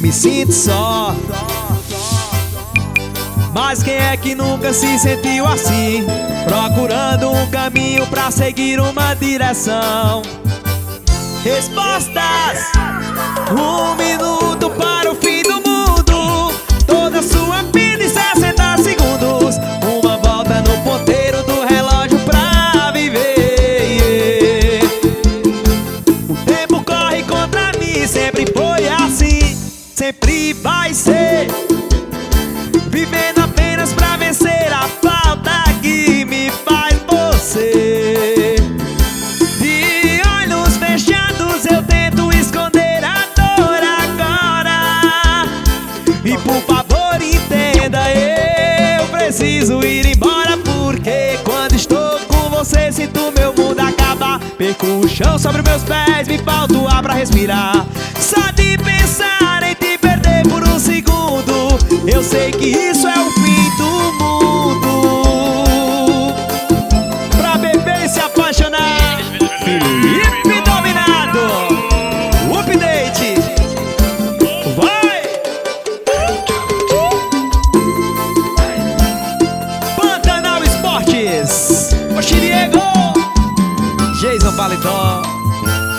me sinto só. Mas quem é que nunca se sentiu assim, procurando um caminho pra seguir uma direção? Respostas: 1 minuto para o fim do mundo, toda sua vida em 60 segundos. Uma volta no ponteiro do relógio pra viver. O tempo corre contra mim, sempre foi assim, sempre vai ser. Vivendo apenas pra vencer a falta que me faz você. De olhos fechados eu tento esconder a dor agora. E por favor entenda, eu preciso ir embora, porque quando estou com você sinto meu mundo acabar. Perco o chão sobre meus pés, me falta o ar pra respirar. Só de pensar em te perder por um segundo, eu sei que isso é o fim do mundo. Pra beber e se apaixonar, Felipe Dominado, o update. Vai! Pantanal Esportes, o Diego, Jason Paletó.